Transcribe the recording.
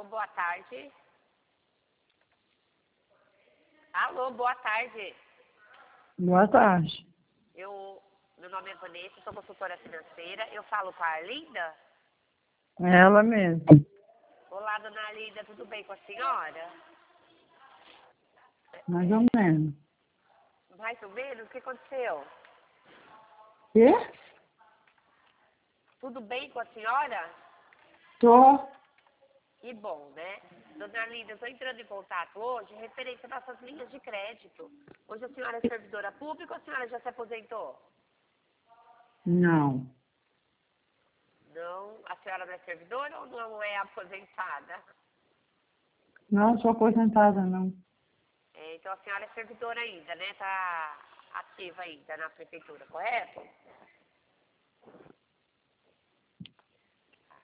Alô, boa tarde. Alô, boa tarde. Boa tarde. Meu nome é Vanessa, sou consultora financeira. Eu falo com a Arlinda. Ela mesma. Olá, dona Arlinda, tudo bem com a senhora? Mais ou menos. Mais ou menos? O que aconteceu? Quê? Tudo bem com a senhora? Tô. Que bom, né? Dona Arlinda, eu estou entrando em contato hoje referente às nossas linhas de crédito. Hoje a senhora é servidora pública ou a senhora já se aposentou? Não. Não, a senhora não é servidora ou não é aposentada? Não sou aposentada, não. Então a senhora é servidora ainda, né? Está ativa ainda na prefeitura, correto?